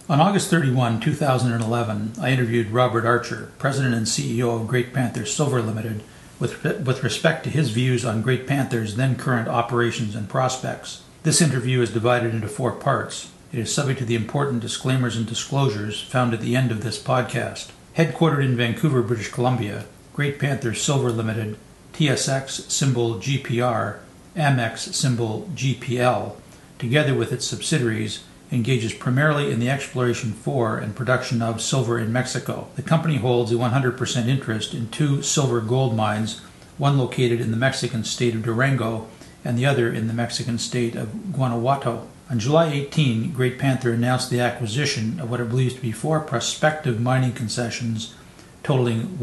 On August 31, 2011, I interviewed Robert Archer, President and CEO of Great Panther Silver Limited, with respect to his views on Great Panther's then-current operations and prospects. This interview is divided into 4 parts. It is subject to the important disclaimers and disclosures found at the end of this podcast. Headquartered in Vancouver, British Columbia, Great Panther Silver Limited, TSX symbol GPR, Amex symbol GPL, together with its subsidiaries, engages primarily in the exploration for and production of silver in Mexico. The company holds a 100% interest in 2 silver gold mines, one located in the Mexican state of Durango and the other in the Mexican state of Guanajuato. On July 18, Great Panther announced the acquisition of what it believes to be 4 prospective mining concessions totaling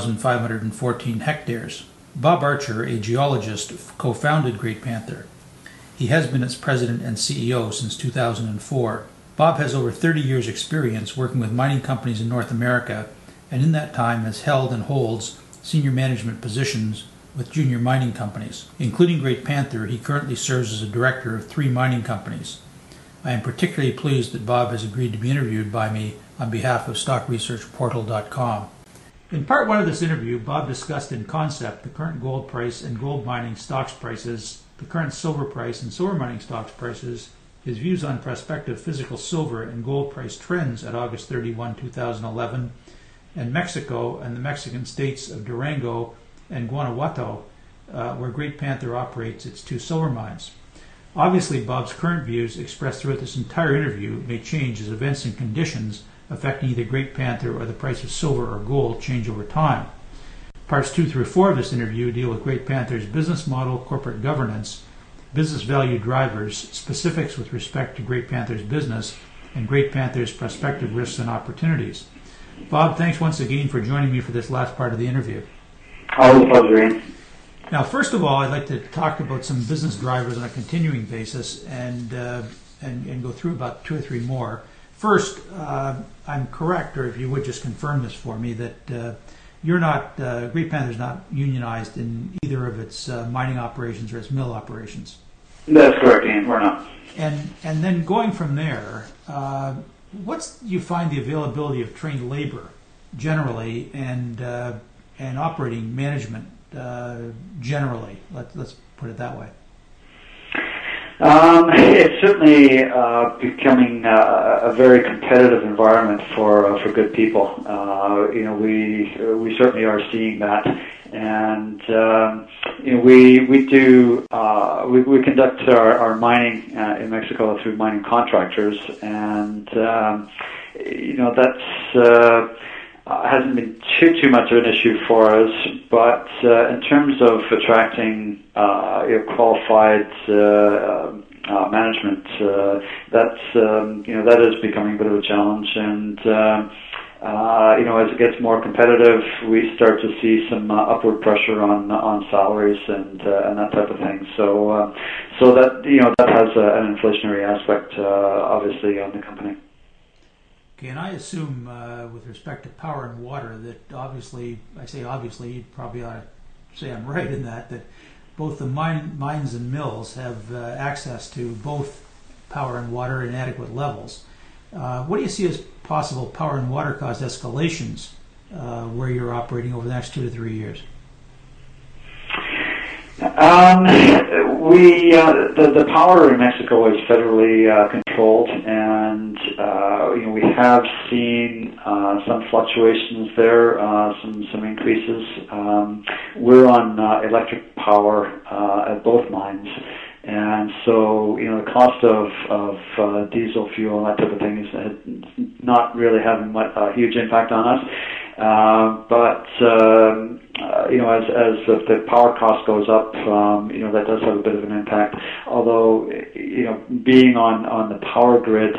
1,514 hectares. Bob Archer, a geologist, co-founded Great Panther. He has been its president and CEO since 2004. Bob has over 30 years' experience working with mining companies in North America, and in that time has held and holds senior management positions with junior mining companies. Including Great Panther, he currently serves as a director of 3 mining companies. I am particularly pleased that Bob has agreed to be interviewed by me on behalf of StockResearchPortal.com. In part 1 of this interview, Bob discussed in concept the current gold price and gold mining stocks prices, the current silver price and silver mining stocks prices, his views on prospective physical silver and gold price trends at August 31, 2011, and Mexico and the Mexican states of Durango and Guanajuato, where Great Panther operates its 2 silver mines. Obviously, Bob's current views expressed throughout this entire interview may change as events and conditions affecting either Great Panther or the price of silver or gold change over time. Parts 2 through 4 of this interview deal with Great Panther's business model, corporate governance, business value drivers, specifics with respect to Great Panther's business, and Great Panther's prospective risks and opportunities. Bob, thanks once again for joining me for this last part of the interview. Always a pleasure, Ian. Now, first of all, I'd like to talk about some business drivers on a continuing basis and go through about 2 or 3 more. First, I'm correct, or if you would just confirm this for me, that you're not, Great Panther's not unionized in either of its mining operations or its mill operations. That's correct, Ian. We're not. And then going from there, do you find the availability of trained labor generally and operating management generally? Let's put it that way. It's certainly becoming a very competitive environment for good people. We certainly are seeing that, and we conduct our mining in Mexico through mining contractors, and that's hasn't been too much of an issue for us. But in terms of attracting qualified management, that is becoming a bit of a challenge. And as it gets more competitive, we start to see some upward pressure on salaries and that type of thing. So that has an inflationary aspect, obviously, on the company. Okay, and I assume, with respect to power and water, that obviously, you probably ought to say I'm right in that both the mines and mills have access to both power and water in adequate levels. What do you see as possible power and water cost escalations where you're operating over the next 2 to 3 years? The power in Mexico is federally controlled, and we have seen some fluctuations there, some increases. We're on electric power at both mines, and so the cost of diesel fuel and that type of thing is not really having a huge impact on us. But as the power cost goes up, that does have a bit of an impact. Although, being on the power grid,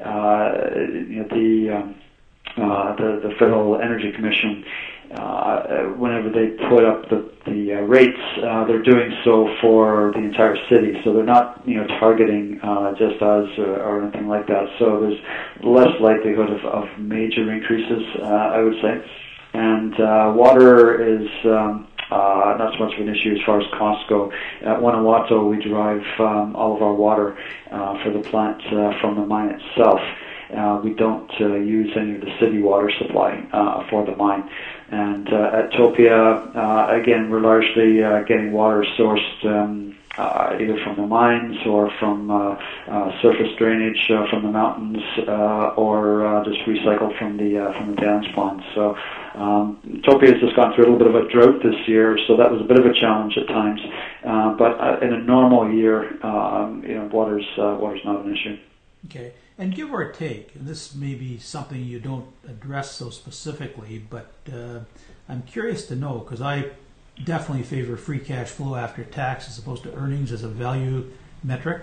the Federal Energy Commission, whenever they put up the rates, they're doing so for the entire city. So they're not, targeting just us or anything like that. So there's less likelihood of major increases, I would say. And water is not so much of an issue as far as costs go. At Guanajuato, we derive all of our water for the plant from the mine itself. we don't use any of the city water supply for the mine. And at Topia, again, we're largely getting water sourced either from the mines or from surface drainage from the mountains, or just recycled from the dams ponds. So Topia has just gone through a little bit of a drought this year, so that was a bit of a challenge at times. But in a normal year, water's not an issue. Okay, and give or take, and this may be something you don't address so specifically, but I'm curious to know, because I definitely favor free cash flow after tax as opposed to earnings as a value metric.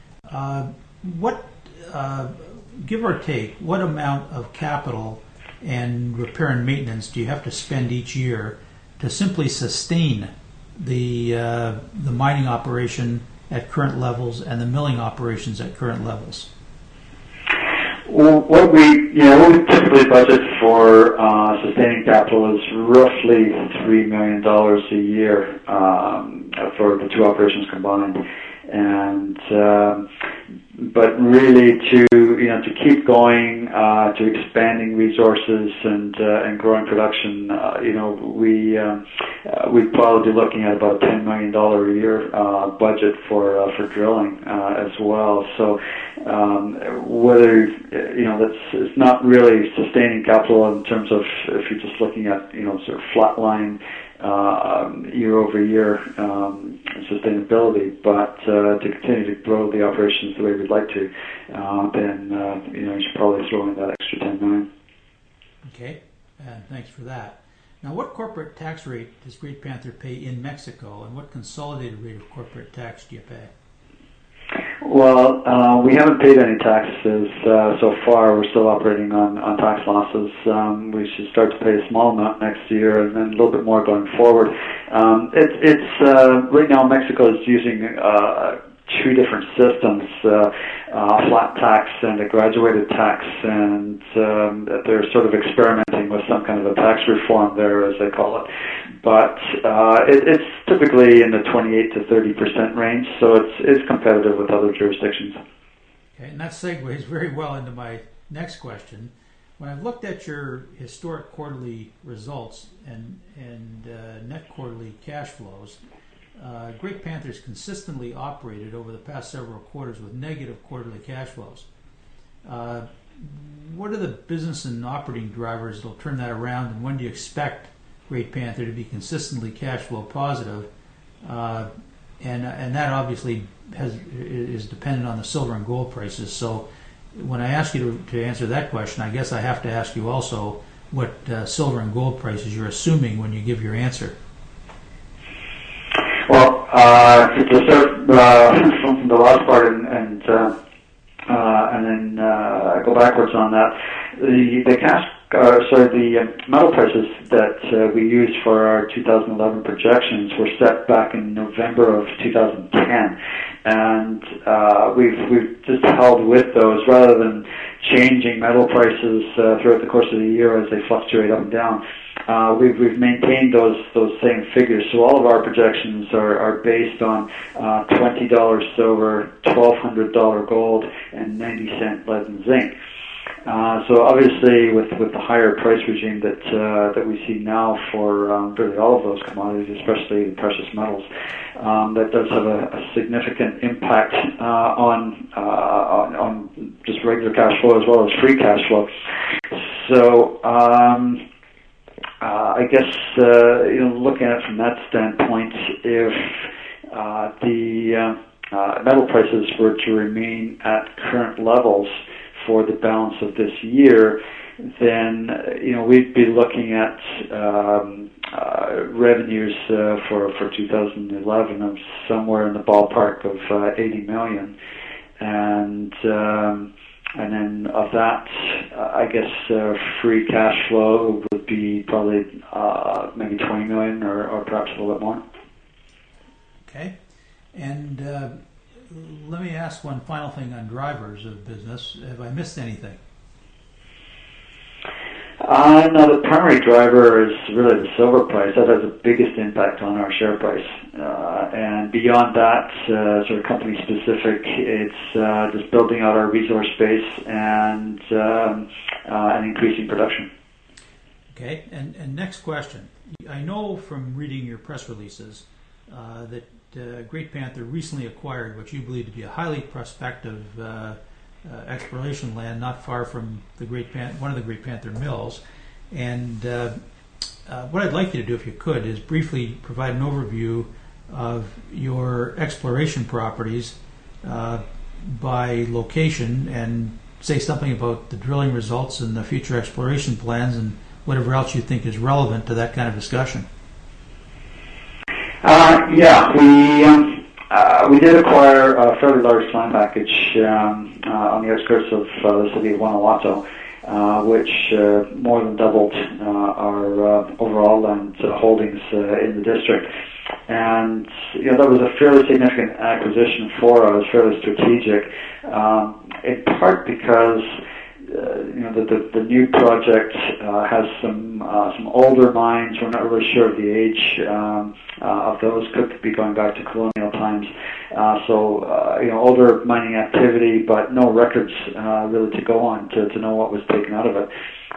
Give or take, what amount of capital and repair and maintenance do you have to spend each year to simply sustain the mining operation at current levels and the milling operations at current levels? Well, what we typically budget for sustaining capital is roughly $3 million a year for the two operations combined, and but really to keep going, to expanding resources and growing production, we'd probably be looking at about a $10 million a year budget for drilling as well. So whether it's not really sustaining capital in terms of if you're just looking at sort of flatline year over year sustainability, but to continue to grow the operations the way we'd like to, then you should probably throw in that extra $10 million. Okay, thanks for that. Now, what corporate tax rate does Great Panther pay in Mexico, and what consolidated rate of corporate tax do you pay? Well, we haven't paid any taxes so far. We're still operating on tax losses. We should start to pay a small amount next year, and then a little bit more going forward. It's right now Mexico is using two different systems, flat tax and a graduated tax, and they're sort of experimenting with some kind of a tax reform there, as they call it. But it's typically in the 28 to 30% range, so it's competitive with other jurisdictions. Okay, and that segues very well into my next question. When I've looked at your historic quarterly results and net quarterly cash flows, Great Panther's consistently operated over the past several quarters with negative quarterly cash flows. What are the business and operating drivers that will turn that around, and when do you expect Great Panther to be consistently cash flow positive? And that obviously is dependent on the silver and gold prices. So when I ask you to answer that question, I guess I have to ask you also what silver and gold prices you're assuming when you give your answer. Well, to start from the last part and then go backwards on that, the metal prices that we used for our 2011 projections were set back in November of 2010, and we've just held with those rather than changing metal prices throughout the course of the year as they fluctuate up and down. We've maintained those same figures. So all of our projections are based on $20 silver, $1,200 gold, and 90-cent lead and zinc. So obviously, with the higher price regime that we see now for really all of those commodities, especially the precious metals, that does have a significant impact on just regular cash flow as well as free cash flow. So I guess looking at it from that standpoint, if the metal prices were to remain at current levels for the balance of this year, then we'd be looking at revenues for 2011 of somewhere in the ballpark of $80 million, and then of that, I guess free cash flow would be probably maybe $20 million or perhaps a little bit more. Okay, and let me ask one final thing on drivers of business. Have I missed anything? No, the primary driver is really the silver price. That has the biggest impact on our share price. And beyond that, sort of company specific, it's just building out our resource base and increasing production. Okay, and next question. I know from reading your press releases that Great Panther recently acquired what you believe to be a highly prospective exploration land not far from the one of the Great Panther mills. And what I'd like you to do, if you could, is briefly provide an overview of your exploration properties by location and say something about the drilling results and the future exploration plans and whatever else you think is relevant to that kind of discussion. We did acquire a fairly large land package on the outskirts of the city of Guanajuato, which more than doubled our overall land holdings in the district. And that was a fairly significant acquisition for us, fairly strategic, in part because the new project has some older mines. We're not really sure of the age of those. Could be going back to colonial times. Older mining activity, but no records really to go on to know what was taken out of it.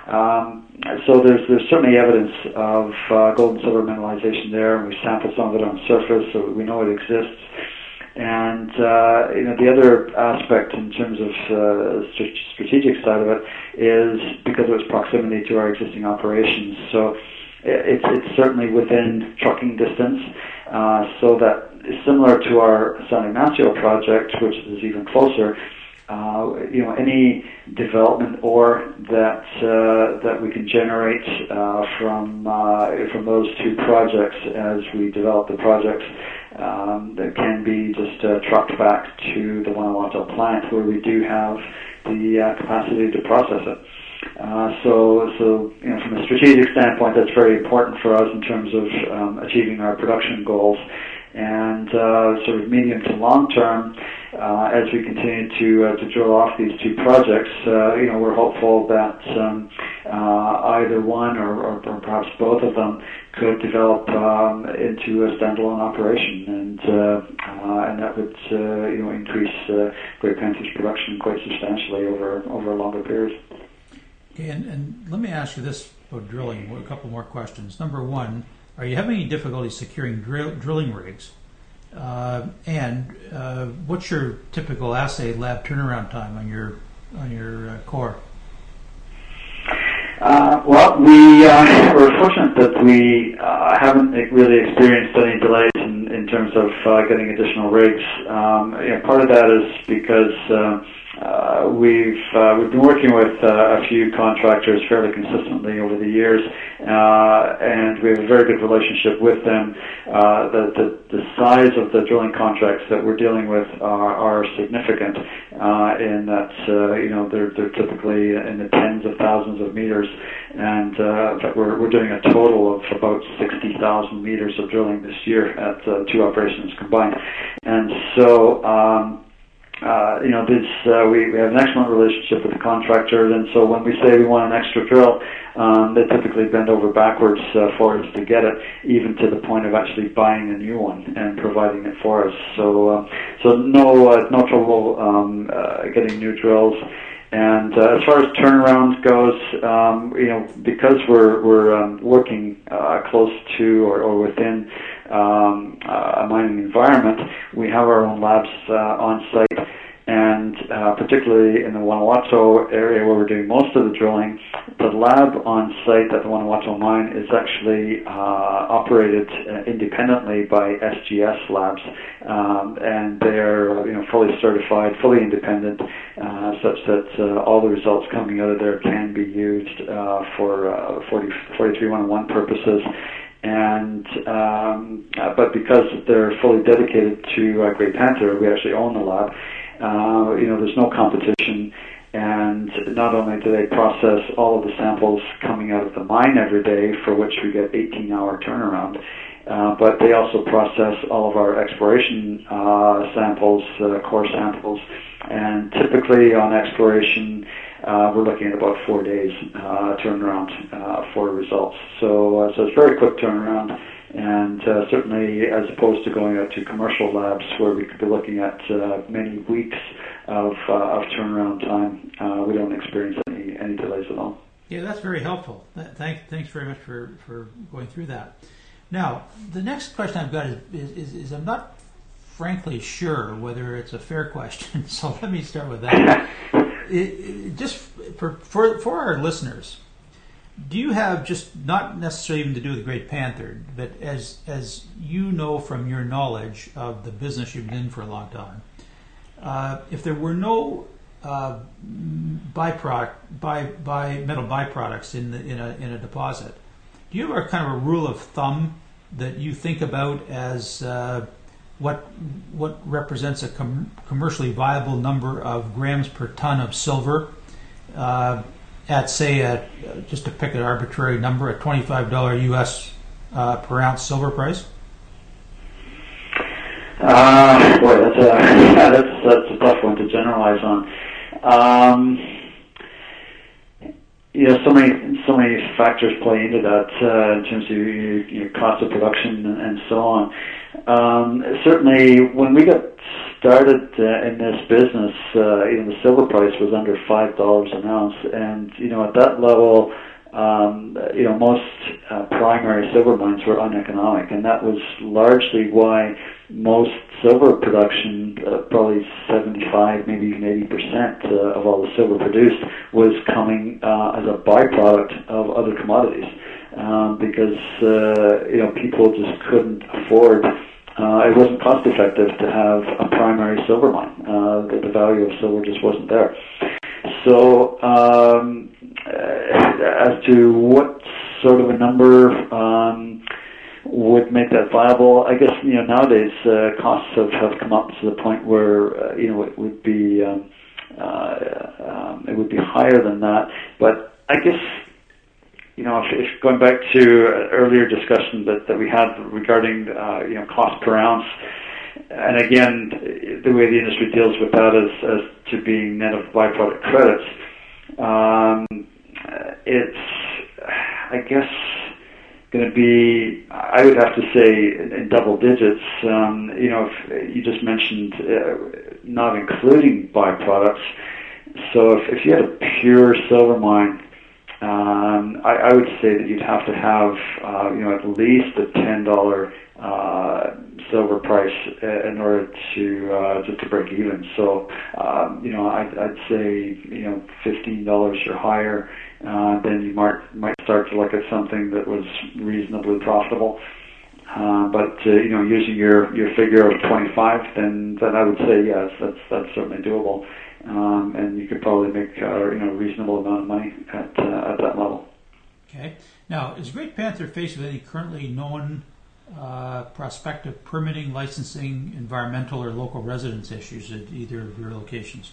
So there's certainly evidence of gold and silver mineralization there, and we sampled some of it on surface, so we know it exists. And the other aspect in terms of strategic side of it is because of its proximity to our existing operations. So it's certainly within trucking distance, so that similar to our San Ignacio project, which is even closer. Any development ore that we can generate from those two projects as we develop the projects that can be just trucked back to the Guanajuato plant where we do have the capacity to process it. So from a strategic standpoint, that's very important for us in terms of achieving our production goals. And sort of medium to long term, as we continue to drill off these two projects, we're hopeful that either one or perhaps both of them could develop into a standalone operation, and that would increase Great Panther's production quite substantially over a longer period. Okay, and let me ask you this about drilling. A couple more questions. Number one. Are you having any difficulty securing drilling rigs? And what's your typical assay lab turnaround time on your core? We're fortunate that we haven't really experienced any delays in terms of getting additional rigs. Part of that is because we've been working with a few contractors fairly consistently over the years, and we have a very good relationship with them. The size of the drilling contracts that we're dealing with are significant in that they're typically in the tens of thousands of meters, and in fact we're doing a total of about 60,000 meters of drilling this year at two operations combined, and so. We have an excellent relationship with the contractor, and so when we say we want an extra drill, they typically bend over backwards for us to get it, even to the point of actually buying a new one and providing it for us. So no trouble getting new drills. And as far as turnaround goes, because we're working close to or within a mining environment, we have our own labs on site, and particularly in the Guanajuato area where we're doing most of the drilling, the lab on site at the Guanajuato mine is actually operated independently by SGS Labs, and they're fully certified, fully independent, such that all the results coming out of there can be used for 43-101 purposes. And but because they're fully dedicated to Great Panther, we actually own the lab. There's no competition, and not only do they process all of the samples coming out of the mine every day, for which we get 18-hour turnaround, but they also process all of our exploration samples, core samples, and typically on exploration, we're looking at about 4 days turnaround for results. So it's very quick turnaround, and certainly as opposed to going out to commercial labs where we could be looking at many weeks of turnaround time, we don't experience any delays at all. Yeah, that's very helpful. Thanks very much for going through that. Now, the next question I've got is I'm not frankly sure whether it's a fair question, so let me start with that. Just for our listeners, do you have, just not necessarily even to do with the Great Panther, but as you know from your knowledge of the business you've been in for a long time, if there were no metal byproducts in a deposit, do you have a kind of a rule of thumb that you think about as what represents a commercially viable number of grams per ton of silver at, say, just to pick an arbitrary number, a $25 US per ounce silver price? Boy, that's a tough one to generalize on. So many factors play into that in terms of your cost of production and so on. Certainly, when we got started in this business, the silver price was under $5 an ounce, and at that level, most primary silver mines were uneconomic, and that was largely why most silver production, probably 75, maybe even 80% of all the silver produced, was coming as a byproduct of other commodities, because people just couldn't afford. It wasn't cost effective to have a primary silver mine. The value of silver just wasn't there. So, as to what sort of a number would make that viable, I guess nowadays costs have come up to the point where it would be higher than that. But I guess if going back to an earlier discussion that we had regarding cost per ounce, and again the way the industry deals with that as to being net of byproduct credits, it's I guess going to be, I would have to say, in double digits. If you just mentioned not including byproducts. So if you had a pure silver mine, I would say that you'd have to have at least a $10 silver price in order to just to break even. So I'd say $15 or higher. Then you might start to look at something that was reasonably profitable. But using your figure of 25, then I would say yes, that's certainly doable. And you could probably make a reasonable amount of money at that level. Okay. Now, is Great Panther faced with any currently known prospective permitting, licensing, environmental, or local residence issues at either of your locations?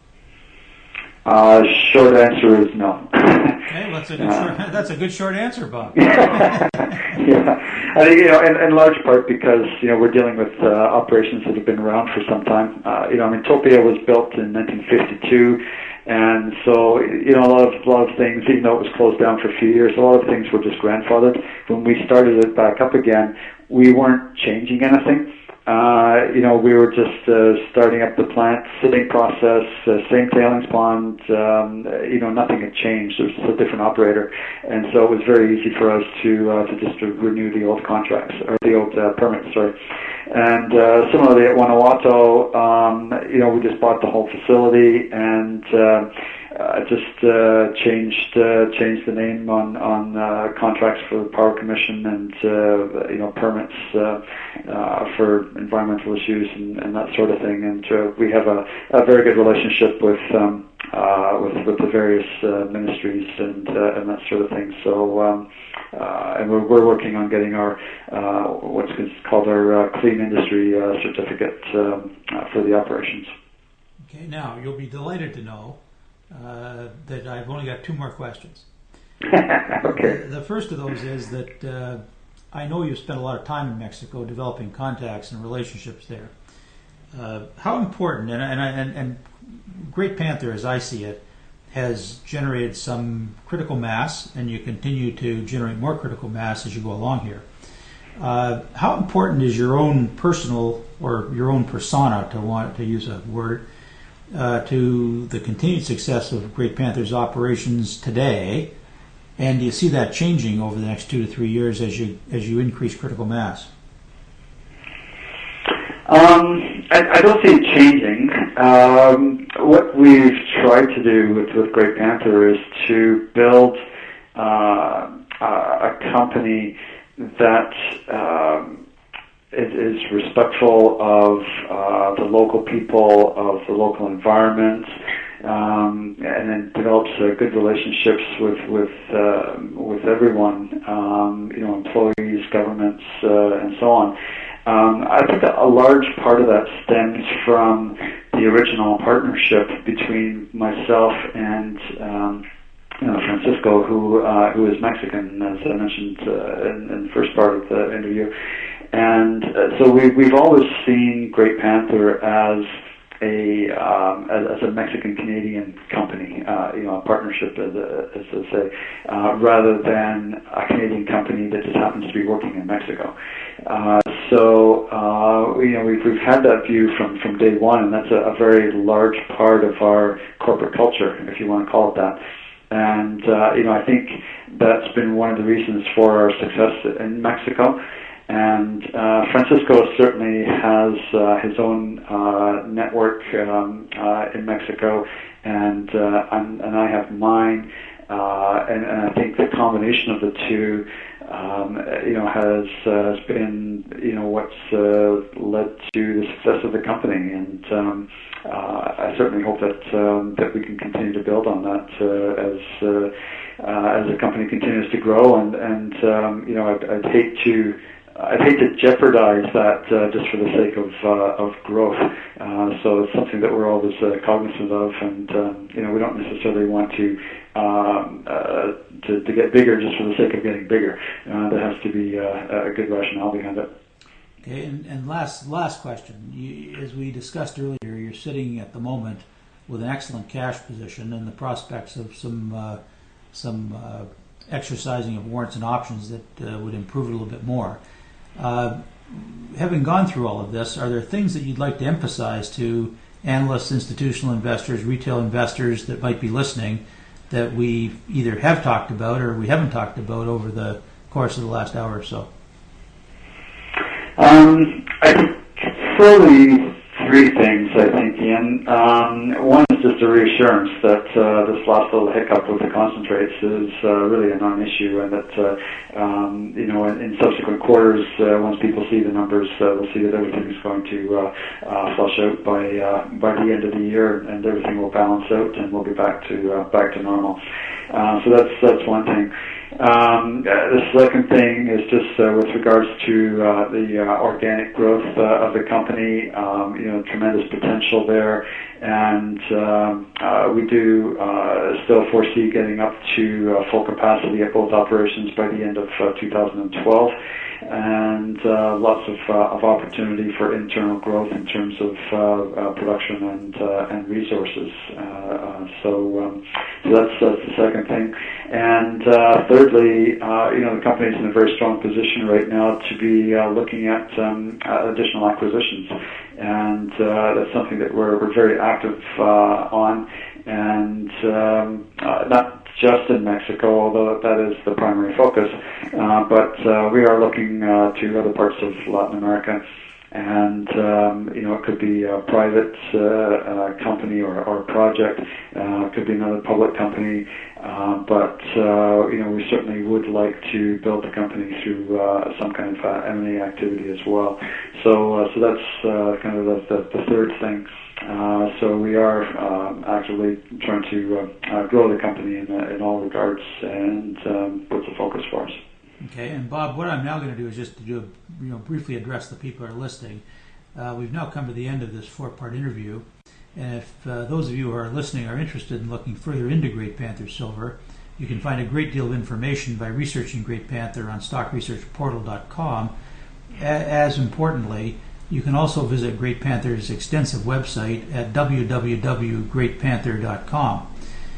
Short answer is no. Okay, well, that's a good short answer, Bob. Yeah, I think in large part because we're dealing with operations that have been around for some time. Topia was built in 1952, and so a lot of things, even though it was closed down for a few years, a lot of things were just grandfathered. When we started it back up again, we weren't changing anything. We were just starting up the plant, sitting process, same tailings pond. Nothing had changed. It was just a different operator, and so it was very easy for us to just renew the old contracts or the old permits. Sorry. And similarly at Guanajuato, we just bought the whole facility and just changed the name on contracts for the Power Commission and permits for environmental issues and that sort of thing. And we have a very good relationship with the various ministries and that sort of thing. So and we're working on getting our what's called our clean industry certificate for the operations. Okay, now you'll be delighted to know that I've only got two more questions. Okay. The first of those is that I know you've spent a lot of time in Mexico developing contacts and relationships there. How important, and Great Panther, as I see it, has generated some critical mass, and you continue to generate more critical mass as you go along here. How important is your own personal or your own persona, to use a word, to the continued success of Great Panther's operations today? And do you see that changing over the next 2 to 3 years as you increase critical mass? I don't see it changing. What we've tried to do with Great Panther is to build a company that is respectful of the local people, of the local environment, and then develops good relationships with everyone, employees, governments, and so on. I think a large part of that stems from the original partnership between myself and Francisco, who is Mexican, as I mentioned in the first part of the interview. And so we've always seen Great Panther as a Mexican-Canadian company, a partnership, as I say, rather than a Canadian company that just happens to be working in Mexico. We've had that view from day one, and that's a very large part of our corporate culture, if you want to call it that. And I think that's been one of the reasons for our success in Mexico. And Francisco certainly has his own network in Mexico, and I have mine. And I think the combination of the two, has been, what's led to the success of the company. And I certainly hope that we can continue to build on that as the company continues to grow. And I'd hate to jeopardize that just for the sake of growth. So it's something that we're always cognizant of, and we don't necessarily want to get bigger just for the sake of getting bigger. There has to be a good rationale behind it. Okay, and last question. As we discussed earlier, you're sitting at the moment with an excellent cash position and the prospects of some exercising of warrants and options that would improve it a little bit more. Having gone through all of this, are there things that you'd like to emphasize to analysts, institutional investors, retail investors that might be listening that we either have talked about or we haven't talked about over the course of the last hour or so? I think probably three things, Ian. One is just a reassurance that this last little hiccup with the concentrates is really a non-issue, and that in subsequent quarters, once people see the numbers, they'll see that everything is going to flush out by the end of the year, and everything will balance out, and we'll be back to normal. So that's one thing. The second thing is just with regards to the organic growth of the company. Tremendous potential there, and we do still foresee getting up to full capacity at both operations by the end of 2012, and lots of opportunity for internal growth in terms of production and resources. So that's the second thing. And thirdly, the company's in a very strong position right now to be looking at additional acquisitions, and that's something that we're very active on, and not just in Mexico, although that is the primary focus, but we are looking to other parts of Latin America. And it could be a private company or a project. It could be another public company. But we certainly would like to build the company through some kind of M&A activity as well. So that's kind of the third thing. So we are actively trying to grow the company in all regards, and what's the focus for us. Okay, and Bob, what I'm now going to do is just to briefly address the people who are listening. We've now come to the end of this 4-part interview, and if those of you who are listening are interested in looking further into Great Panther Silver, you can find a great deal of information by researching Great Panther on stockresearchportal.com. As importantly, you can also visit Great Panther's extensive website at www.greatpanther.com.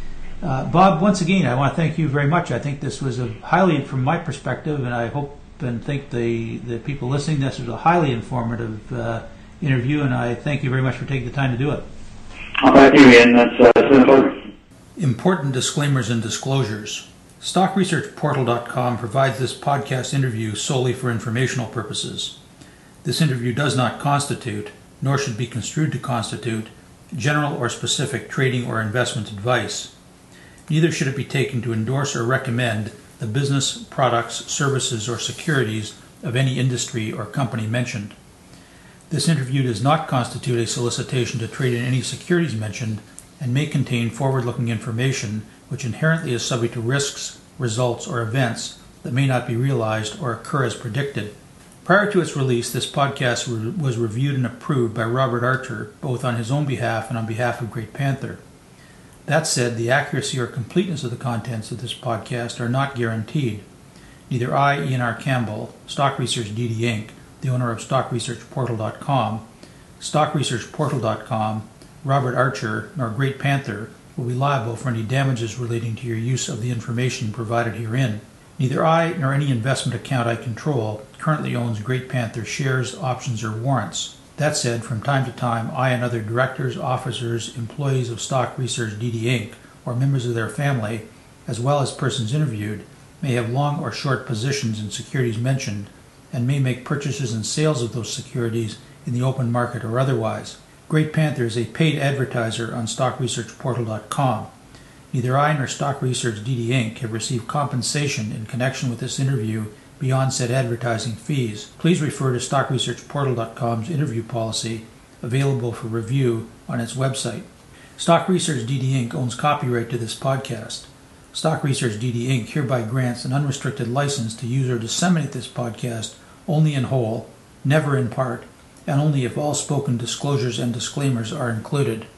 Bob, once again, I want to thank you very much. I think this was from my perspective, and I hope and think the people listening, this was a highly informative interview, and I thank you very much for taking the time to do it. Thank you, Ian. That's simple. Important disclaimers and disclosures. StockResearchPortal.com provides this podcast interview solely for informational purposes. This interview does not constitute, nor should be construed to constitute, general or specific trading or investment advice. Neither should it be taken to endorse or recommend the business, products, services, or securities of any industry or company mentioned. This interview does not constitute a solicitation to trade in any securities mentioned and may contain forward-looking information which inherently is subject to risks, results, or events that may not be realized or occur as predicted. Prior to its release, this podcast was reviewed and approved by Robert Archer, both on his own behalf and on behalf of Great Panther. That said, the accuracy or completeness of the contents of this podcast are not guaranteed. Neither I, Ian R. Campbell, Stock Research DD Inc., the owner of StockResearchPortal.com, StockResearchPortal.com, Robert Archer, nor Great Panther will be liable for any damages relating to your use of the information provided herein. Neither I nor any investment account I control currently owns Great Panther shares, options, or warrants. That said, from time to time, I and other directors, officers, employees of Stock Research DD Inc., or members of their family, as well as persons interviewed, may have long or short positions in securities mentioned, and may make purchases and sales of those securities in the open market or otherwise. Great Panther is a paid advertiser on StockResearchPortal.com. Neither I nor Stock Research DD Inc. have received compensation in connection with this interview beyond said advertising fees. Please refer to StockResearchPortal.com's interview policy, available for review on its website. Stock Research DD Inc. owns copyright to this podcast. Stock Research DD Inc. hereby grants an unrestricted license to use or disseminate this podcast only in whole, never in part, and only if all spoken disclosures and disclaimers are included.